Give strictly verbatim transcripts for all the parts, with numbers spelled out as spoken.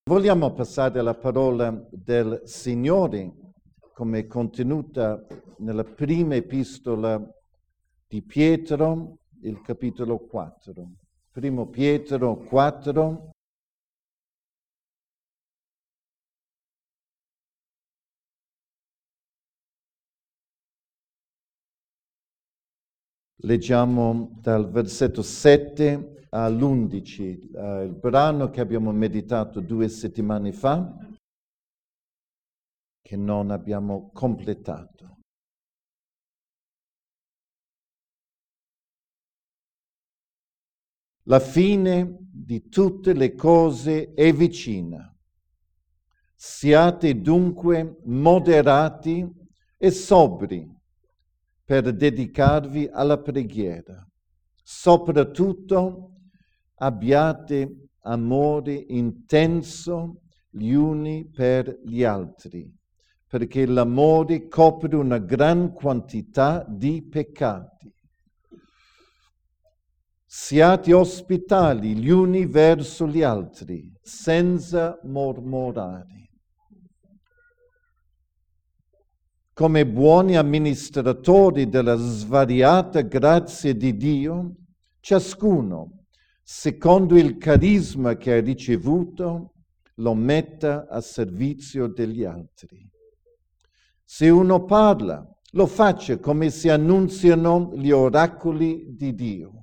Vogliamo passare alla parola del Signore come contenuta nella prima epistola di Pietro, il capitolo quattro. Primo Pietro quattro. Leggiamo dal versetto sette all'undici, eh, il brano che abbiamo meditato due settimane fa, che non abbiamo completato. La fine di tutte le cose è vicina. Siate dunque moderati e sobri per dedicarvi alla preghiera. Soprattutto abbiate amore intenso gli uni per gli altri, perché l'amore copre una gran quantità di peccati. Siate ospitali gli uni verso gli altri, senza mormorare. Come buoni amministratori della svariata grazia di Dio, ciascuno, secondo il carisma che ha ricevuto, lo metta a servizio degli altri. Se uno parla, lo faccia come si annunziano gli oracoli di Dio.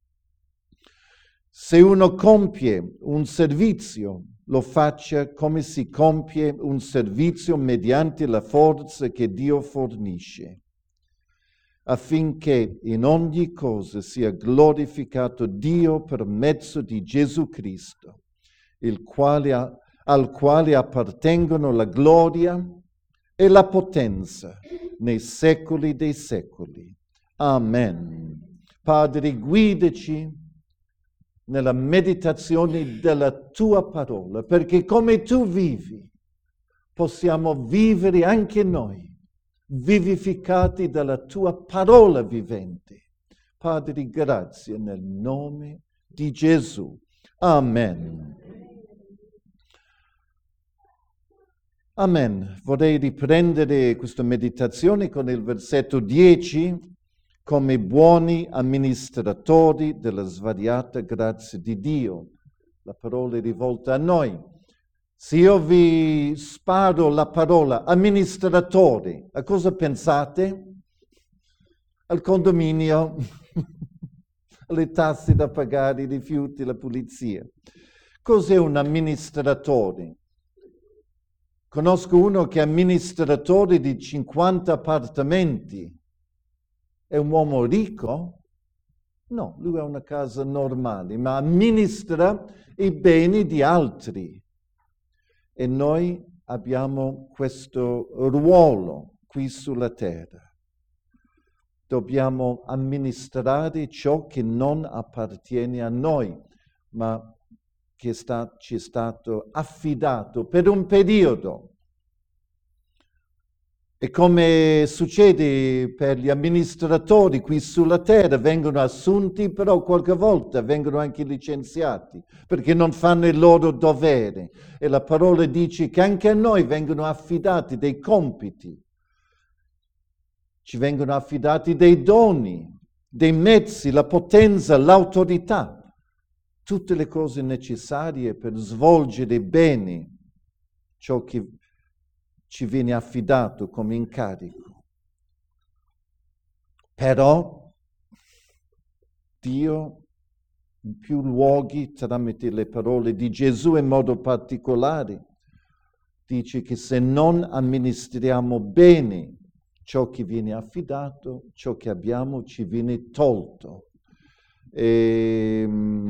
Se uno compie un servizio, lo faccia come si compie un servizio mediante la forza che Dio fornisce, affinché in ogni cosa sia glorificato Dio per mezzo di Gesù Cristo, il quale ha, al quale appartengono la gloria e la potenza nei secoli dei secoli. Amen. Padre, guidaci nella meditazione della tua parola, perché come tu vivi, possiamo vivere anche noi, vivificati dalla tua parola vivente. Padre, grazie nel nome di Gesù. Amen. Amen. Vorrei riprendere questa meditazione con il versetto dieci. Come buoni amministratori della svariata grazia di Dio. La parola è rivolta a noi. Se io vi sparo la parola amministratori, a cosa pensate? Al condominio, alle tasse da pagare, i rifiuti, la pulizia. Cos'è un amministratore? Conosco uno che è amministratore di cinquanta appartamenti. È un uomo ricco? No, lui ha una casa normale, ma amministra i beni di altri. E noi abbiamo questo ruolo qui sulla terra. Dobbiamo amministrare ciò che non appartiene a noi, ma che sta, ci è stato affidato per un periodo. E come succede per gli amministratori qui sulla terra, vengono assunti, però qualche volta vengono anche licenziati, perché non fanno il loro dovere. E la parola dice che anche a noi vengono affidati dei compiti, ci vengono affidati dei doni, dei mezzi, la potenza, l'autorità, tutte le cose necessarie per svolgere bene ciò che ci viene affidato come incarico. Però Dio in più luoghi, tramite le parole di Gesù in modo particolare, dice che se non amministriamo bene ciò che viene affidato, ciò che abbiamo ci viene tolto. E,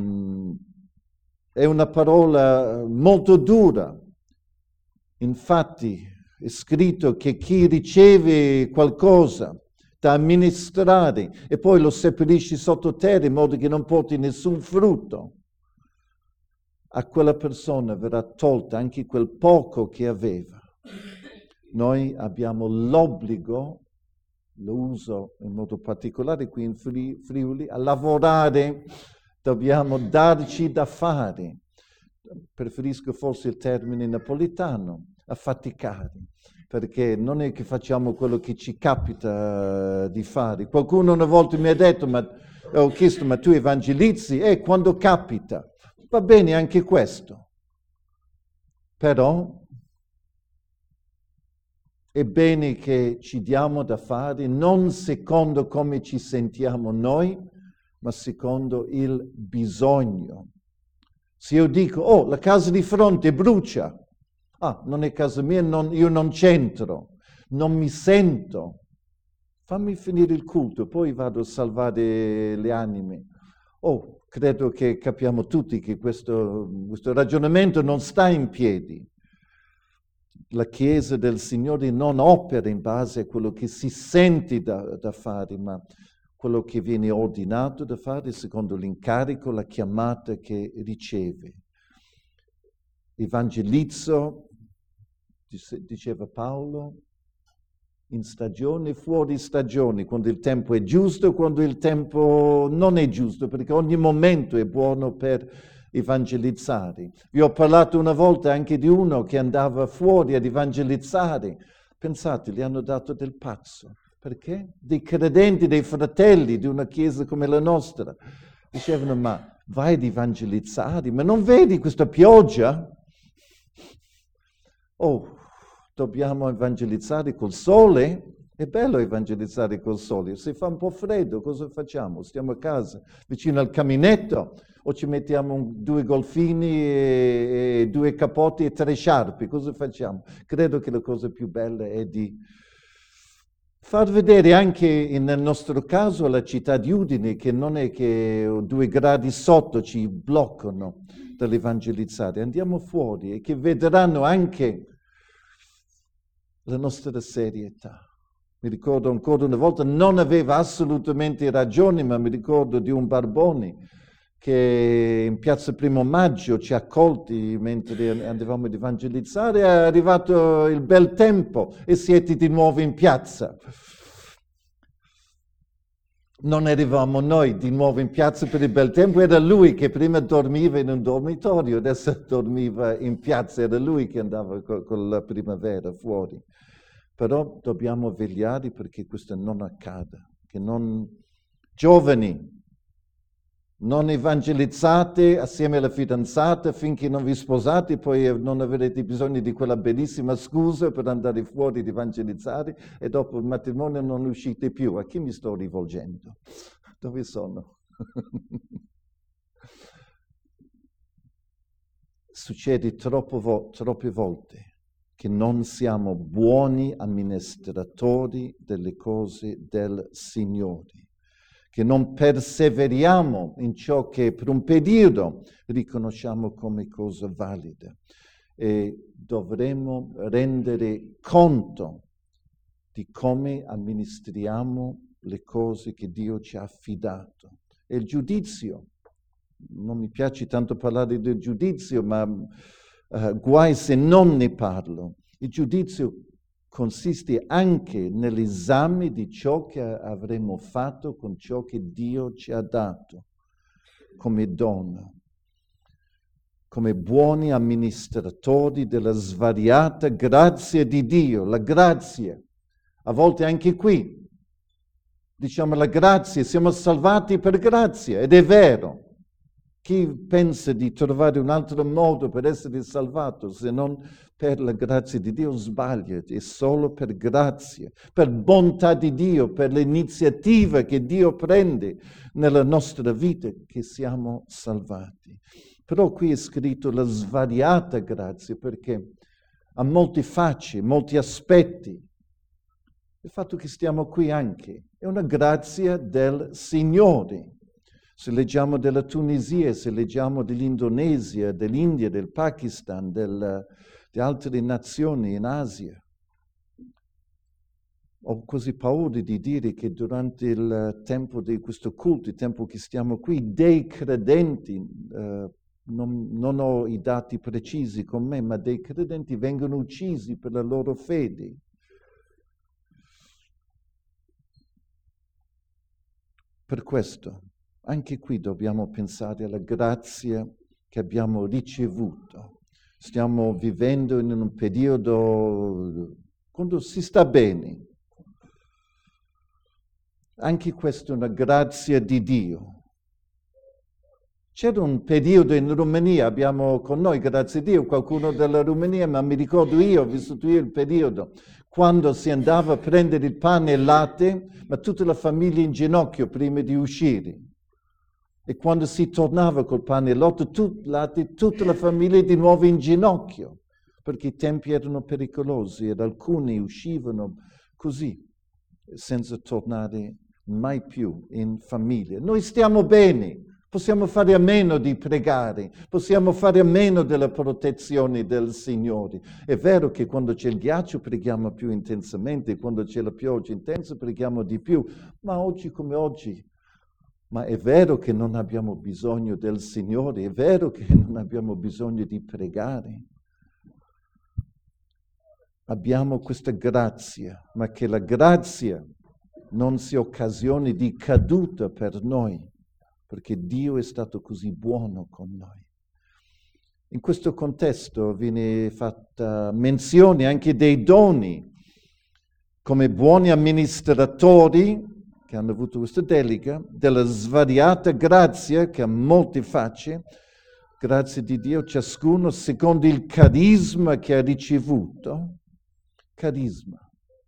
è una parola molto dura. Infatti, è scritto che chi riceve qualcosa da amministrare e poi lo seppellisce sottoterra in modo che non porti nessun frutto, a quella persona verrà tolta anche quel poco che aveva. Noi abbiamo l'obbligo, lo uso in modo particolare qui in Friuli, a lavorare, dobbiamo darci da fare. preferisco forse il termine napoletano, affaticare, perché non è che facciamo quello che ci capita di fare. Qualcuno una volta mi ha detto, ma ho chiesto, ma tu evangelizzi? Eh, quando capita. Va bene anche questo, però è bene che ci diamo da fare non secondo come ci sentiamo noi, ma secondo il bisogno. Se io dico, oh, la casa di fronte brucia, ah, non è casa mia, non, io non c'entro, non mi sento, fammi finire il culto, poi vado a salvare le anime. Oh, credo che capiamo tutti che questo, questo ragionamento non sta in piedi. La Chiesa del Signore non opera in base a quello che si sente da, da fare, ma quello che viene ordinato da fare secondo l'incarico, la chiamata che riceve. Evangelizzo, diceva Paolo, in stagione e fuori stagione, quando il tempo è giusto e quando il tempo non è giusto, perché ogni momento è buono per evangelizzare. Vi ho parlato una volta anche di uno che andava fuori ad evangelizzare. Pensate, gli hanno dato del pazzo. Perché? Dei credenti, dei fratelli di una chiesa come la nostra. Dicevano, ma vai ad evangelizzare, ma non vedi questa pioggia? Oh, dobbiamo evangelizzare col sole? È bello evangelizzare col sole. Se fa un po' freddo, cosa facciamo? Stiamo a casa, vicino al caminetto, o ci mettiamo un, due golfini, e, e due capotti e tre sciarpe? Cosa facciamo? Credo che la cosa più bella è di far vedere anche nel nostro caso alla città di Udine che non è che due gradi sotto ci bloccano dall'evangelizzare. Andiamo fuori e che vedranno anche la nostra serietà. Mi ricordo ancora una volta, non aveva assolutamente ragione, ma mi ricordo di un Barboni che in piazza Primo Maggio ci ha accolti mentre andavamo ad evangelizzare, è arrivato il bel tempo e siete di nuovo in piazza. Non eravamo noi di nuovo in piazza per il bel tempo, era lui che prima dormiva in un dormitorio, adesso dormiva in piazza, era lui che andava con, con la primavera fuori. Però dobbiamo vegliare perché questo non accada, che non... Giovani, non evangelizzate assieme alla fidanzata finché non vi sposate, poi non avrete bisogno di quella bellissima scusa per andare fuori ad evangelizzare e dopo il matrimonio non uscite più. A chi mi sto rivolgendo? Dove sono? Succede troppo vo- troppe volte che non siamo buoni amministratori delle cose del Signore, che non perseveriamo in ciò che per un periodo riconosciamo come cosa valida e dovremo rendere conto di come amministriamo le cose che Dio ci ha affidato. E il giudizio, non mi piace tanto parlare del giudizio, ma uh, guai se non ne parlo. Il giudizio consiste anche nell'esame di ciò che avremo fatto con ciò che Dio ci ha dato come dono, come buoni amministratori della svariata grazia di Dio. La grazia, a volte anche qui, diciamo la grazia, siamo salvati per grazia, ed è vero. Chi pensa di trovare un altro modo per essere salvato se non per la grazia di Dio sbaglia, è solo per grazia, per bontà di Dio, per l'iniziativa che Dio prende nella nostra vita che siamo salvati. Però qui è scritto la svariata grazia perché ha molte facce, molti aspetti. Il fatto che stiamo qui anche è una grazia del Signore. Se leggiamo della Tunisia, se leggiamo dell'Indonesia, dell'India, del Pakistan, del, di altre nazioni in Asia, ho così paura di dire che durante il tempo di questo culto, il tempo che stiamo qui, dei credenti, eh, non, non ho i dati precisi con me, ma dei credenti vengono uccisi per la loro fede. Per questo, anche qui dobbiamo pensare alla grazia che abbiamo ricevuto. Stiamo vivendo in un periodo quando si sta bene. Anche questa è una grazia di Dio. C'era un periodo in Romania, abbiamo con noi, grazie a Dio, qualcuno della Romania, ma mi ricordo io, ho vissuto io il periodo, quando si andava a prendere il pane e il latte, ma tutta la famiglia in ginocchio prima di uscire. E quando si tornava col pane e il latte, tut, latte, tutta la famiglia di nuovo in ginocchio, perché i tempi erano pericolosi ed alcuni uscivano così, senza tornare mai più in famiglia. Noi stiamo bene. Possiamo fare a meno di pregare, possiamo fare a meno della protezione del Signore. È vero che quando c'è il ghiaccio preghiamo più intensamente, quando c'è la pioggia intensa preghiamo di più, ma oggi come oggi. Ma è vero che non abbiamo bisogno del Signore, è vero che non abbiamo bisogno di pregare. Abbiamo questa grazia, ma che la grazia non sia occasione di caduta per noi, perché Dio è stato così buono con noi. In questo contesto viene fatta menzione anche dei doni, come buoni amministratori che hanno avuto questa delega, della svariata grazia che ha molte facce, grazie di Dio, ciascuno secondo il carisma che ha ricevuto. Carisma.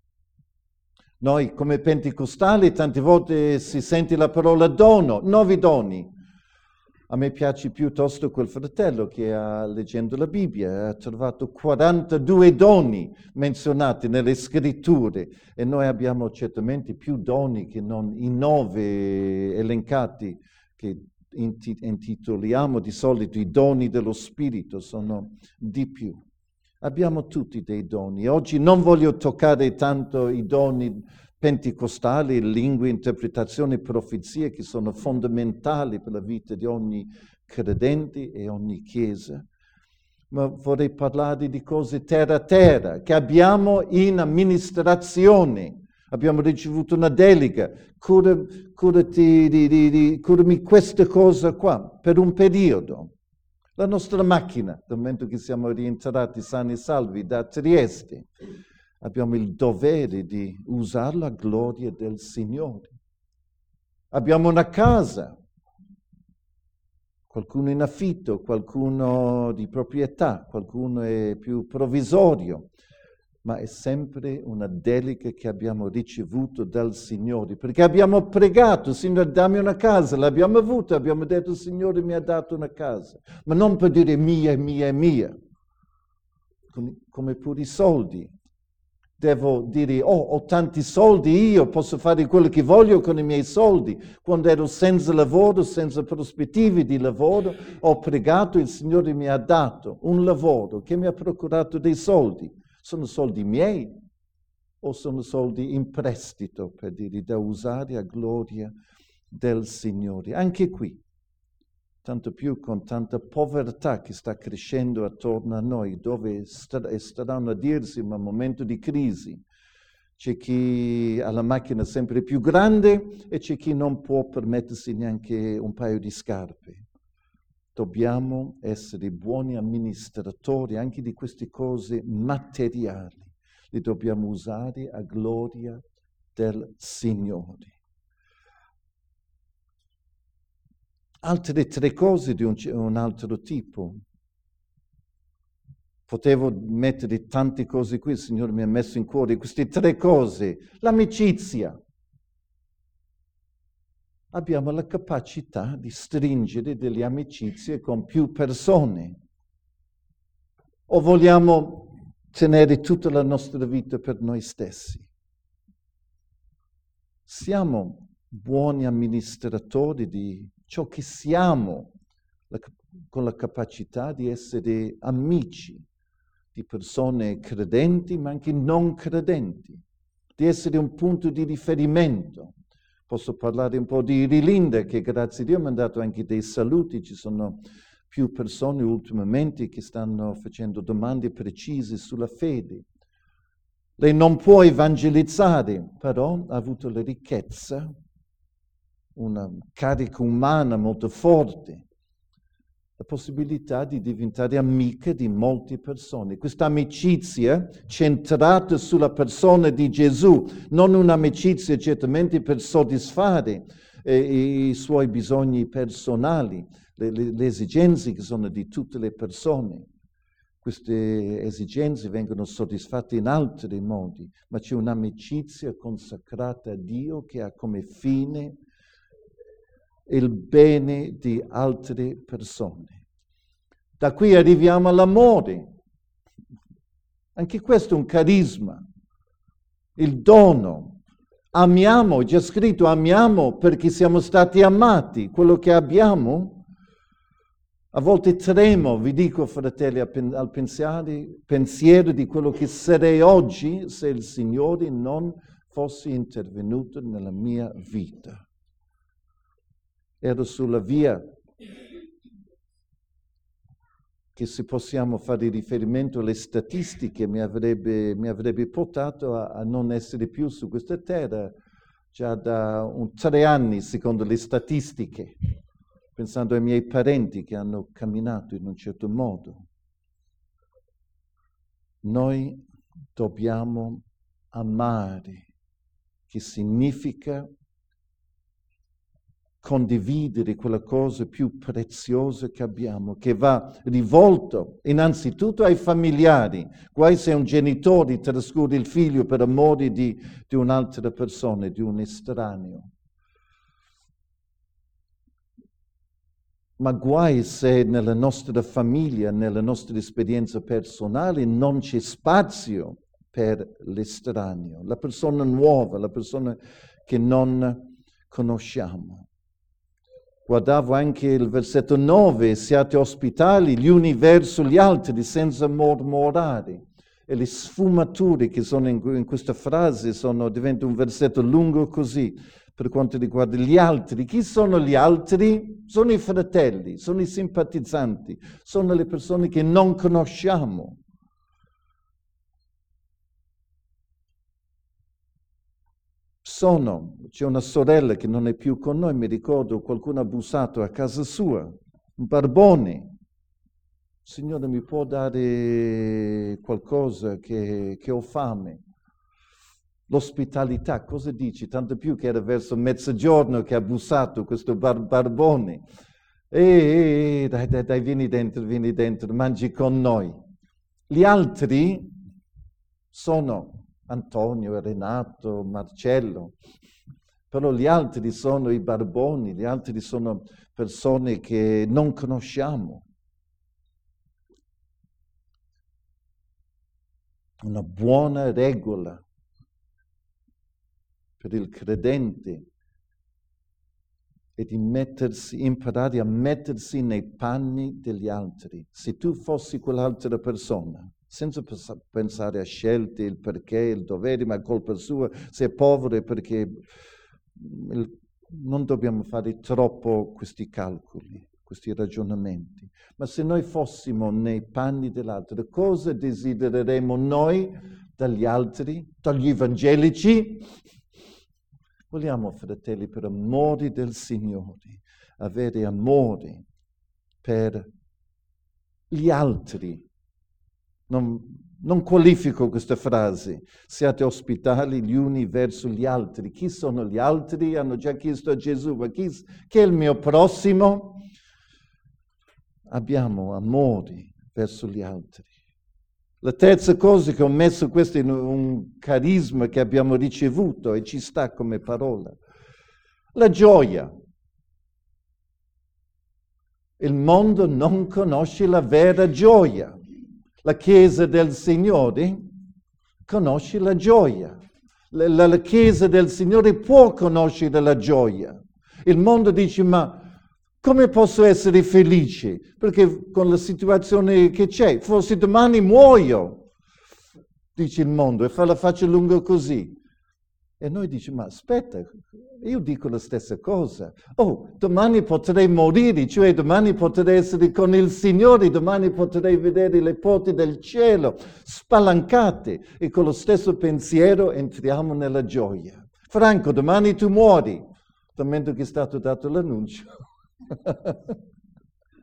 Noi come pentecostali tante volte si sente la parola dono, nuovi doni. A me piace piuttosto quel fratello che ha, leggendo la Bibbia, ha trovato quarantadue doni menzionati nelle scritture e noi abbiamo certamente più doni che non i nove elencati che intitoliamo di solito i doni dello Spirito, sono di più. Abbiamo tutti dei doni. Oggi non voglio toccare tanto i doni pentecostali, lingue, interpretazione, profezie, che sono fondamentali per la vita di ogni credente e ogni chiesa, ma vorrei parlare di cose terra a terra, che abbiamo in amministrazione. Abbiamo ricevuto una delega, cura, curati, di, di, di, curami questa cosa qua, per un periodo. La nostra macchina, dal momento che siamo rientrati sani e salvi da Trieste, abbiamo il dovere di usarla a gloria del Signore. Abbiamo una casa, qualcuno in affitto, qualcuno di proprietà, qualcuno è più provvisorio, ma è sempre una delega che abbiamo ricevuto dal Signore, perché abbiamo pregato, Signore, dammi una casa, l'abbiamo avuta, abbiamo detto, Signore mi ha dato una casa, ma non per dire mia, mia, mia, come, come pure i soldi. Devo dire, oh, ho tanti soldi, io posso fare quello che voglio con i miei soldi. Quando ero senza lavoro, senza prospettive di lavoro, ho pregato, il Signore mi ha dato un lavoro che mi ha procurato dei soldi. Sono soldi miei o sono soldi in prestito, per dire, da usare a gloria del Signore? Anche qui, tanto più con tanta povertà che sta crescendo attorno a noi, dove staranno a dirsi in un momento di crisi. C'è chi ha la macchina sempre più grande e c'è chi non può permettersi neanche un paio di scarpe. Dobbiamo essere buoni amministratori anche di queste cose materiali. Li dobbiamo usare a gloria del Signore. Altre tre cose di un, un altro tipo. Potevo mettere tante cose qui, il Signore mi ha messo in cuore queste tre cose. L'amicizia. Abbiamo la capacità di stringere delle amicizie con più persone. O vogliamo tenere tutta la nostra vita per noi stessi? Siamo buoni amministratori di ciò che siamo, la, con la capacità di essere amici di persone credenti ma anche non credenti, di essere un punto di riferimento. Posso parlare un po' di Rilinda, che grazie a Dio mi ha dato anche dei saluti. Ci sono più persone ultimamente che stanno facendo domande precise sulla fede. Lei non può evangelizzare, però ha avuto la ricchezza, una carica umana molto forte, la possibilità di diventare amiche di molte persone. Questa amicizia centrata sulla persona di Gesù, non un'amicizia certamente per soddisfare eh, i suoi bisogni personali, le, le, le esigenze che sono di tutte le persone. Queste esigenze vengono soddisfatte in altri modi, ma c'è un'amicizia consacrata a Dio che ha come fine il bene di altre persone. Da qui arriviamo all'amore. Anche questo è un carisma, il dono. Amiamo, è già scritto, amiamo perché siamo stati amati. Quello che abbiamo, a volte tremo, vi dico fratelli, al pensiero di quello che sarei oggi se il Signore non fosse intervenuto nella mia vita. Ero sulla via che, se possiamo fare riferimento alle statistiche, mi avrebbe, mi avrebbe portato a, a non essere più su questa terra già da un, tre anni, secondo le statistiche, pensando ai miei parenti che hanno camminato in un certo modo. Noi dobbiamo amare, che significa condividere quella cosa più preziosa che abbiamo, che va rivolto innanzitutto ai familiari. Guai se un genitore trascura il figlio per amore di, di un'altra persona, di un estraneo. Ma guai se nella nostra famiglia, nella nostra esperienza personale, non c'è spazio per l'estraneo, la persona nuova, la persona che non conosciamo. Guardavo anche il versetto nove, siate ospitali gli uni verso gli altri senza mormorare. E le sfumature che sono in, in questa frase sono, diventa un versetto lungo così. Per quanto riguarda gli altri, chi sono gli altri? Sono i fratelli, sono i simpatizzanti, sono le persone che non conosciamo. Sono, c'è una sorella che non è più con noi, mi ricordo qualcuno ha bussato a casa sua, un barbone. Signore, mi può dare qualcosa che, che ho fame? L'ospitalità, cosa dici? Tanto più che era verso mezzogiorno che ha bussato questo bar- barbone. E dai, dai, dai, vieni dentro, vieni dentro, mangi con noi. Gli altri sono Antonio, Renato, Marcello, però gli altri sono i barboni, gli altri sono persone che non conosciamo. Una buona regola per il credente è di mettersi, imparare a mettersi nei panni degli altri. Se tu fossi quell'altra persona, senza pensare a scelte, il perché, il dovere, ma è colpa sua, se è povero è perché il, non dobbiamo fare troppo questi calcoli, questi ragionamenti. Ma se noi fossimo nei panni dell'altro, cosa desidereremo noi dagli altri, dagli evangelici? Vogliamo, fratelli, per amore del Signore, avere amore per gli altri. Non, non qualifico questa frase. Siate ospitali gli uni verso gli altri. Chi sono gli altri? Hanno già chiesto a Gesù, ma chi, chi è il mio prossimo? Abbiamo amore verso gli altri. La terza cosa che ho messo, questo è un carisma che abbiamo ricevuto e ci sta come parola, la gioia. Il mondo non conosce la vera gioia. La Chiesa del Signore conosce la gioia. La, la, la Chiesa del Signore può conoscere la gioia. Il mondo dice, ma come posso essere felice? Perché con la situazione che c'è, forse domani muoio, dice il mondo, e fa la faccia lunga così. E noi diciamo, ma aspetta, io dico la stessa cosa. Oh, domani potrei morire, cioè domani potrei essere con il Signore, domani potrei vedere le porte del cielo spalancate e con lo stesso pensiero entriamo nella gioia. Franco, domani tu muori, dal momento che è stato dato l'annuncio.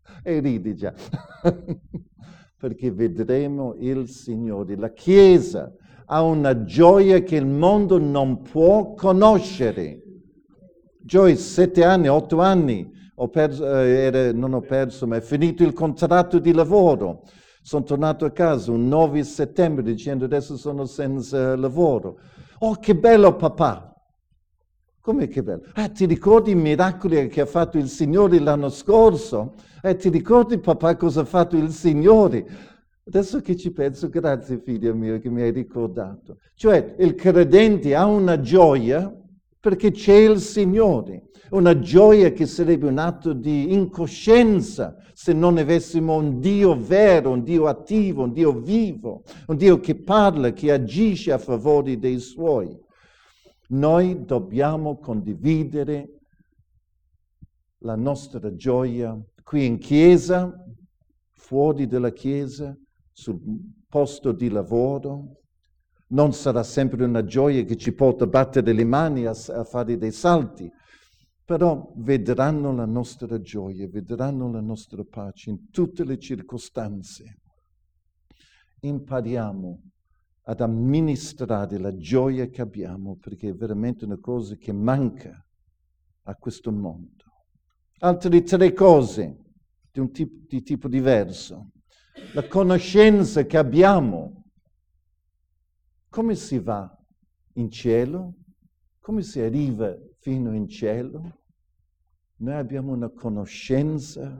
E ridi già. Perché vedremo il Signore. La Chiesa ha una gioia che il mondo non può conoscere. Joyce, sette anni, otto anni, ho perso, eh, era, non ho perso, ma è finito il contratto di lavoro. Sono tornato a casa un nove settembre dicendo adesso sono senza lavoro. Oh, che bello papà! Come che bello? Ah, ti ricordi i miracoli che ha fatto il Signore l'anno scorso? Eh, ti ricordi papà cosa ha fatto il Signore? Adesso che ci penso, grazie figlio mio che mi hai ricordato. Cioè, il credente ha una gioia perché c'è il Signore. Una gioia che sarebbe un atto di incoscienza se non avessimo un Dio vero, un Dio attivo, un Dio vivo, un Dio che parla, che agisce a favore dei Suoi. Noi dobbiamo condividere la nostra gioia qui in chiesa, fuori dalla chiesa, sul posto di lavoro. Non sarà sempre una gioia che ci porta a battere le mani, a, a fare dei salti, però vedranno la nostra gioia, vedranno la nostra pace in tutte le circostanze. Impariamo ad amministrare la gioia che abbiamo, perché è veramente una cosa che manca a questo mondo. Altre tre cose di un tipo, di tipo diverso. La conoscenza che abbiamo. Come si va in cielo? Come si arriva fino in cielo? Noi abbiamo una conoscenza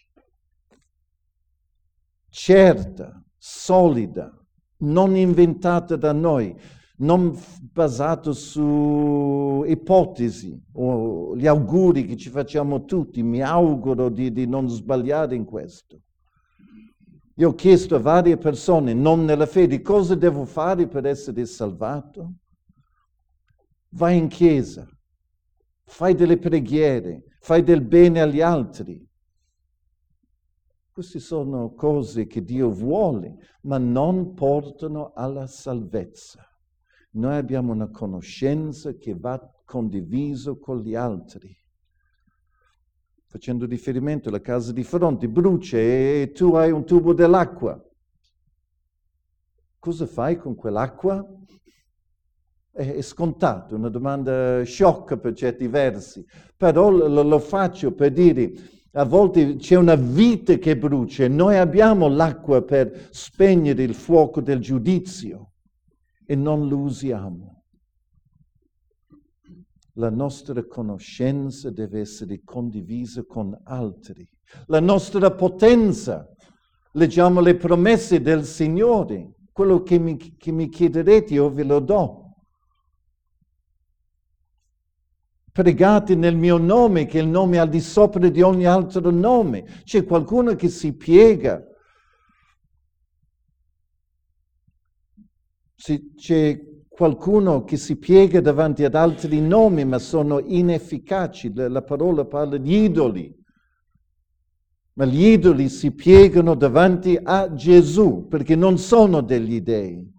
certa, solida, non inventata da noi, non basata su ipotesi o gli auguri che ci facciamo tutti. Mi auguro di, di non sbagliare in questo. Io ho chiesto a varie persone, non nella fede, cosa devo fare per essere salvato? Vai in chiesa, fai delle preghiere, fai del bene agli altri. Queste sono cose che Dio vuole, ma non portano alla salvezza. Noi abbiamo una conoscenza che va condiviso con gli altri. Facendo riferimento alla casa di fronte, brucia e tu hai un tubo dell'acqua. Cosa fai con quell'acqua? È, è scontato, una domanda sciocca per certi versi, però lo, lo faccio per dire, a volte c'è una vite che brucia e noi abbiamo l'acqua per spegnere il fuoco del giudizio e non lo usiamo. La nostra conoscenza deve essere condivisa con altri. La nostra potenza, leggiamo le promesse del Signore. Quello che mi, che mi chiederete io ve lo do. Pregate nel mio nome, che è il nome al di sopra di ogni altro nome. C'è qualcuno che si piega. C'è qualcuno che si piega davanti ad altri nomi, ma sono inefficaci. La, la parola parla di idoli. Ma gli idoli si piegano davanti a Gesù, perché non sono degli dei.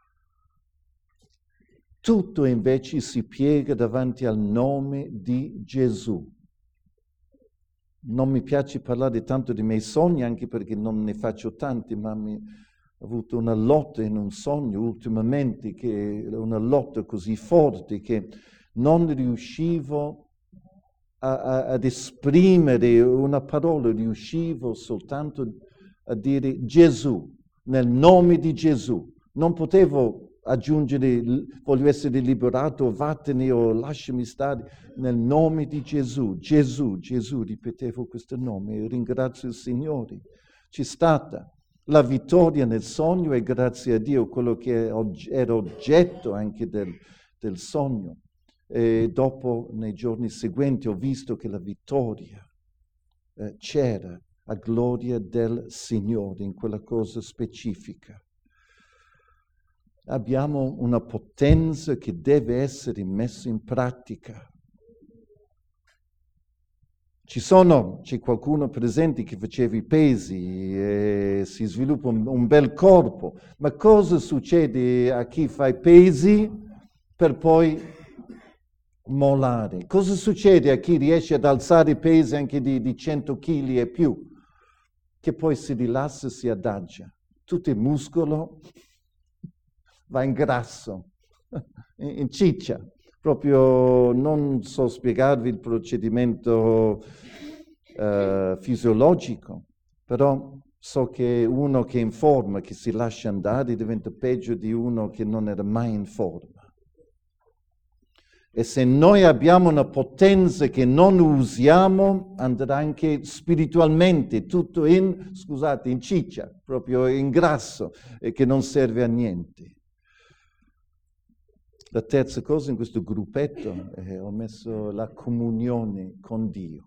Tutto invece si piega davanti al nome di Gesù. Non mi piace parlare tanto dei miei sogni, anche perché non ne faccio tanti, ma mi... ho avuto una lotta in un sogno ultimamente, che una lotta così forte che non riuscivo a, a, ad esprimere una parola, riuscivo soltanto a dire Gesù, nel nome di Gesù. Non potevo aggiungere, voglio essere liberato, vattene o lasciami stare, nel nome di Gesù. Gesù, Gesù, ripetevo questo nome e ringrazio il Signore. C'è stata la vittoria nel sogno e grazie a Dio quello che era oggetto anche del, del sogno. E dopo, nei giorni seguenti, ho visto che la vittoria eh, c'era a gloria del Signore in quella cosa specifica. Abbiamo una potenza che deve essere messa in pratica. Ci sono, c'è qualcuno presente che faceva i pesi e si sviluppa un, un bel corpo, ma cosa succede a chi fa i pesi per poi mollare? Cosa succede a chi riesce ad alzare i pesi anche di, di cento chili e più? che poi si rilassa, si adagia. Tutto il muscolo va in grasso, in ciccia. Proprio non so spiegarvi il procedimento uh, fisiologico, però so che uno che è in forma, che si lascia andare, diventa peggio di uno che non era mai in forma. E se noi abbiamo una potenza che non usiamo, andrà anche spiritualmente tutto in, scusate, in ciccia, proprio in grasso, e che non serve a niente. La terza cosa in questo gruppetto è ho messo la comunione con Dio.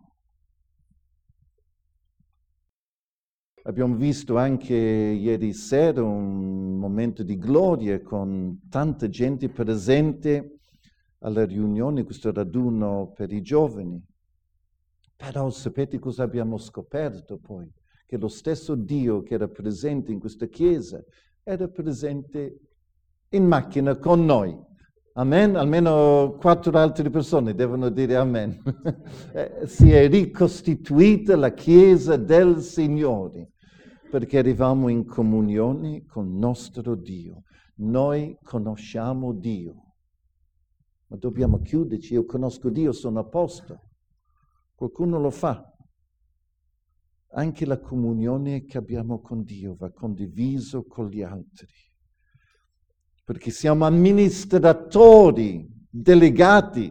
Abbiamo visto anche ieri sera un momento di gloria con tanta gente presente alla riunione, questo raduno per i giovani. Però sapete cosa abbiamo scoperto poi? Che lo stesso Dio che era presente in questa chiesa era presente in macchina con noi. Amen? Almeno quattro altre persone devono dire amen. Si è ricostituita la chiesa del Signore, perché arriviamo in comunione con il nostro Dio. Noi conosciamo Dio. Ma dobbiamo chiuderci, io conosco Dio, sono a posto. Qualcuno lo fa. Anche la comunione che abbiamo con Dio va condiviso con gli altri. Perché siamo amministratori, delegati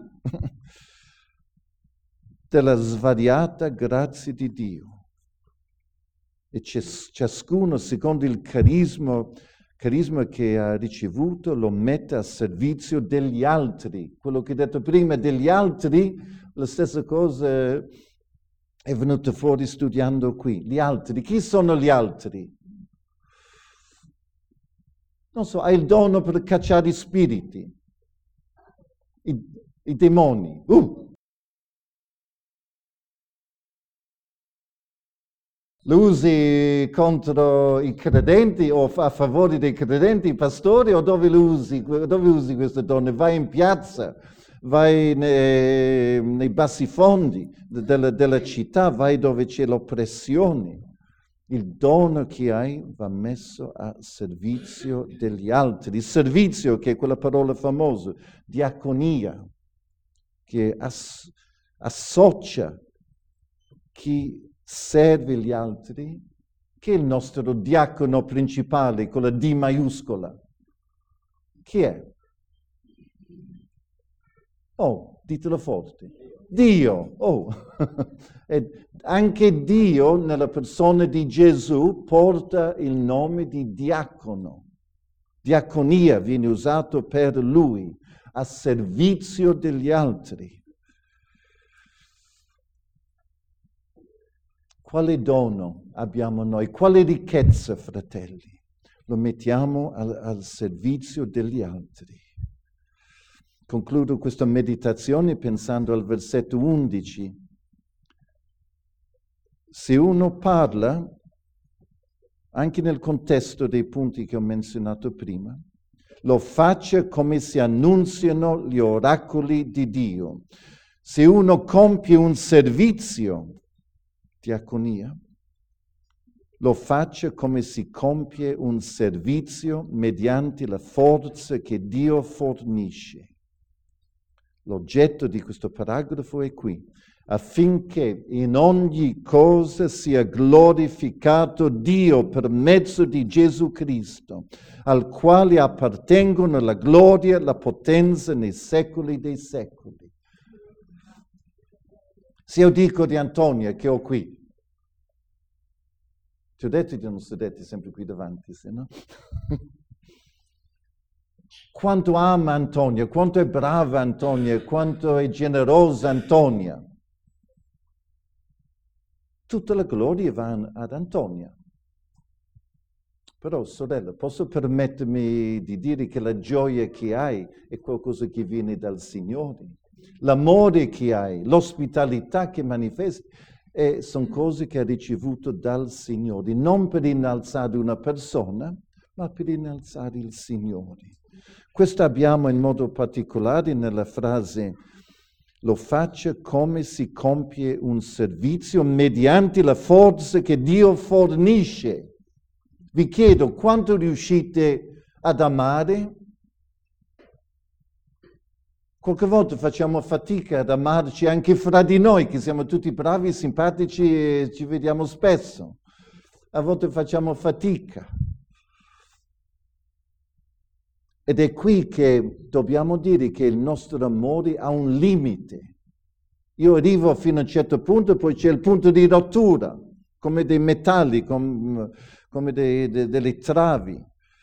della svariata grazia di Dio. E ciascuno, secondo il carisma, carisma che ha ricevuto, lo mette a servizio degli altri. Quello che ho detto prima degli altri, la stessa cosa è venuta fuori studiando qui. Gli altri, chi sono gli altri? Non so, hai il dono per cacciare i spiriti, i, i demoni. Uh! Lo usi contro i credenti o a favore dei credenti, i pastori, o dove lo usi? Dove usi questo dono? Vai in piazza, vai nei, nei bassi fondi della, della città, vai dove c'è l'oppressione. Il dono che hai va messo a servizio degli altri. Il servizio, che è quella parola famosa, diaconia, che ass- associa chi serve gli altri, che è il nostro diacono principale, con la D maiuscola. Chi è? Oh, ditelo forte. Dio. Oh. E anche Dio, nella persona di Gesù, porta il nome di diacono. Diaconia viene usato per lui, a servizio degli altri. Quale dono abbiamo noi? Quale ricchezza, fratelli? Lo mettiamo al, al servizio degli altri. Concludo questa meditazione pensando al versetto undici. Se uno parla, anche nel contesto dei punti che ho menzionato prima, lo faccia come si annunziano gli oracoli di Dio. Se uno compie un servizio, diaconia, lo faccia come si compie un servizio mediante la forza che Dio fornisce. L'oggetto di questo paragrafo è qui, affinché in ogni cosa sia glorificato Dio per mezzo di Gesù Cristo, al quale appartengono la gloria e la potenza nei secoli dei secoli. Se io dico di Antonia che ho qui, ti ho detto di non sedere sempre qui davanti, se no? Quanto ama Antonia, quanto è brava Antonia, quanto è generosa Antonia. Tutta la gloria va ad Antonia. Però, sorella, posso permettermi di dire che la gioia che hai è qualcosa che viene dal Signore? L'amore che hai, l'ospitalità che manifesti, eh, sono cose che hai ricevuto dal Signore, non per innalzare una persona, ma per innalzare il Signore. Questo abbiamo in modo particolare nella frase lo faccia come si compie un servizio mediante la forza che Dio fornisce. Vi chiedo, quanto riuscite ad amare? Qualche volta facciamo fatica ad amarci anche fra di noi, che siamo tutti bravi, simpatici e ci vediamo spesso. A volte facciamo fatica. Ed è qui che dobbiamo dire che il nostro amore ha un limite. Io arrivo fino a un certo punto, poi c'è il punto di rottura, come dei metalli, com, come dei, de, delle travi.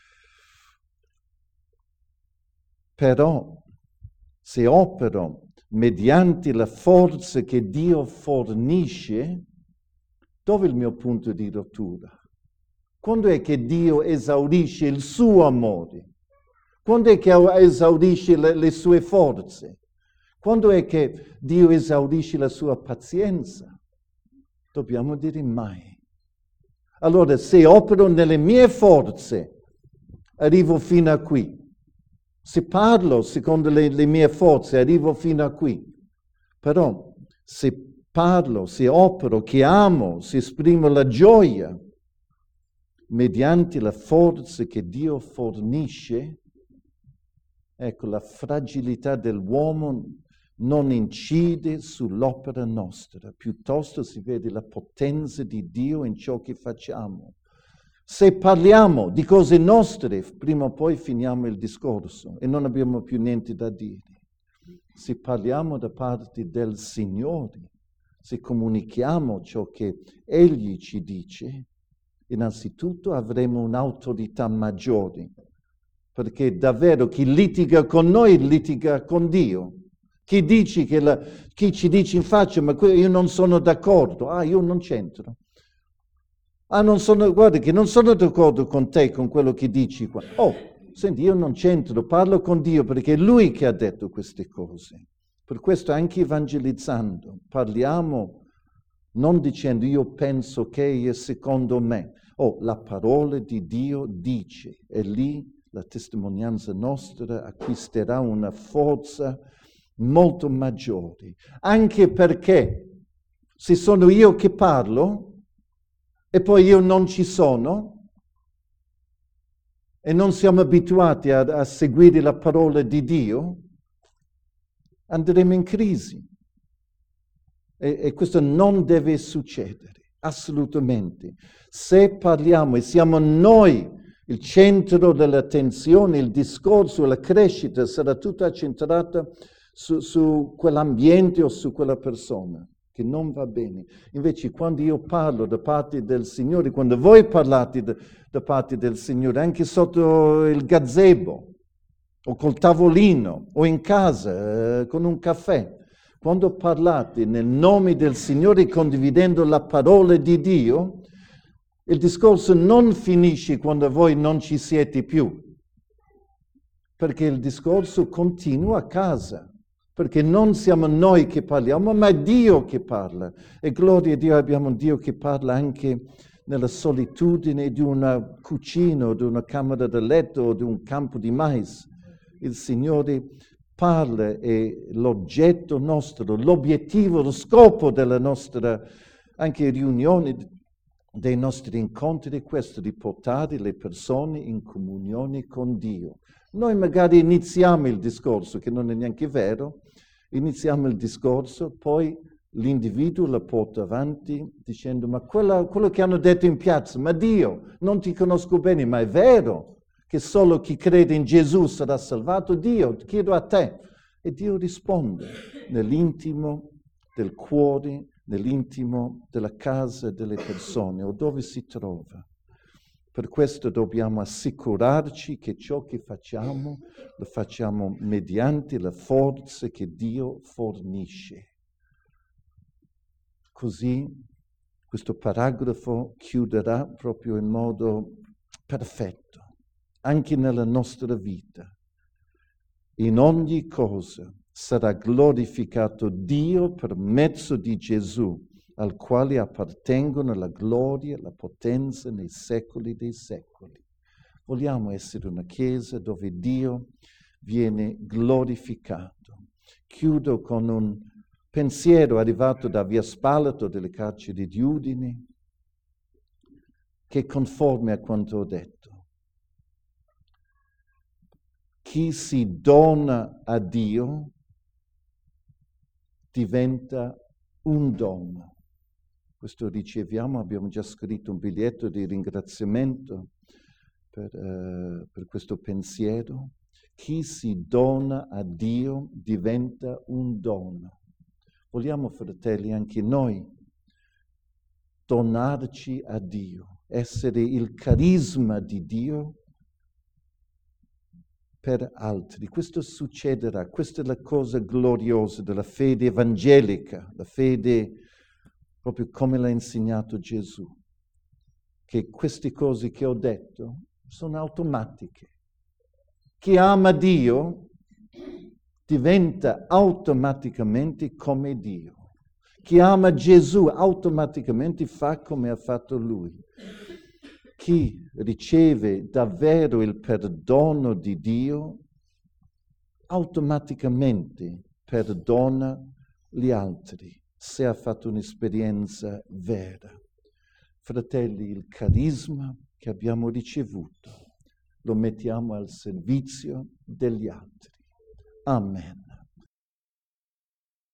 Però, se opero mediante la forza che Dio fornisce, dove è il mio punto di rottura? Quando è che Dio esaurisce il suo amore? Quando è che esaurisce le, le sue forze? Quando è che Dio esaurisce la sua pazienza? Dobbiamo dire mai. Allora, se opero nelle mie forze, arrivo fino a qui. Se parlo secondo le, le mie forze, arrivo fino a qui. Però, se parlo, se opero, che amo, se esprimo la gioia, mediante la forza che Dio fornisce, ecco, la fragilità dell'uomo non incide sull'opera nostra, piuttosto si vede la potenza di Dio in ciò che facciamo. Se parliamo di cose nostre, prima o poi finiamo il discorso e non abbiamo più niente da dire. Se parliamo da parte del Signore, se comunichiamo ciò che Egli ci dice, innanzitutto avremo un'autorità maggiore, perché davvero chi litiga con noi litiga con Dio. Chi, dice che la, chi ci dice in faccia, ma io non sono d'accordo, ah, io non c'entro. Ah, non sono, guarda che non sono d'accordo con te, con quello che dici qua. Oh, senti, io non c'entro, parlo con Dio perché è Lui che ha detto queste cose. Per questo anche evangelizzando, parliamo non dicendo io penso che è secondo me. Oh, la parola di Dio dice, e lì la testimonianza nostra acquisterà una forza molto maggiore. Anche perché se sono io che parlo e poi io non ci sono e non siamo abituati a, a seguire la parola di Dio, andremo in crisi. E, e questo non deve succedere, assolutamente. Se parliamo e siamo noi il centro dell'attenzione, il discorso, la crescita sarà tutta centrata su, su quell'ambiente o su quella persona, che non va bene. Invece quando io parlo da parte del Signore, quando voi parlate da, da parte del Signore, anche sotto il gazebo, o col tavolino, o in casa, eh, con un caffè, quando parlate nel nome del Signore condividendo la parola di Dio, il discorso non finisce quando voi non ci siete più, perché il discorso continua a casa, perché non siamo noi che parliamo, ma è Dio che parla. E gloria a Dio, abbiamo un Dio che parla anche nella solitudine di una cucina, o di una camera da letto, o di un campo di mais. Il Signore parla e l'oggetto nostro, l'obiettivo, lo scopo della nostra anche riunione, dei nostri incontri è questo, di portare le persone in comunione con Dio. Noi magari iniziamo il discorso, che non è neanche vero, iniziamo il discorso, poi l'individuo la porta avanti dicendo, ma quella, quello che hanno detto in piazza, ma Dio, non ti conosco bene, ma è vero che solo chi crede in Gesù sarà salvato? Dio, chiedo a te. E Dio risponde nell'intimo del cuore, nell'intimo della casa delle persone o dove si trova. Per questo dobbiamo assicurarci che ciò che facciamo lo facciamo mediante la forza che Dio fornisce. Così questo paragrafo chiuderà proprio in modo perfetto, anche nella nostra vita. In ogni cosa sarà glorificato Dio per mezzo di Gesù, al quale appartengono la gloria e la potenza nei secoli dei secoli. Vogliamo essere una Chiesa dove Dio viene glorificato. Chiudo con un pensiero arrivato da Via Spalato, delle carceri di Udine, che è conforme a quanto ho detto. Chi si dona a Dio diventa un dono. Questo riceviamo, abbiamo già scritto un biglietto di ringraziamento per, uh, per questo pensiero. Chi si dona a Dio diventa un dono. Vogliamo, fratelli, anche noi donarci a Dio, essere il carisma di Dio per altri. Questo succederà, questa è la cosa gloriosa della fede evangelica, la fede proprio come l'ha insegnato Gesù, che queste cose che ho detto sono automatiche. Chi ama Dio diventa automaticamente come Dio. Chi ama Gesù automaticamente fa come ha fatto Lui. Chi riceve davvero il perdono di Dio automaticamente perdona gli altri, se ha fatto un'esperienza vera. Fratelli, il carisma che abbiamo ricevuto lo mettiamo al servizio degli altri. Amen.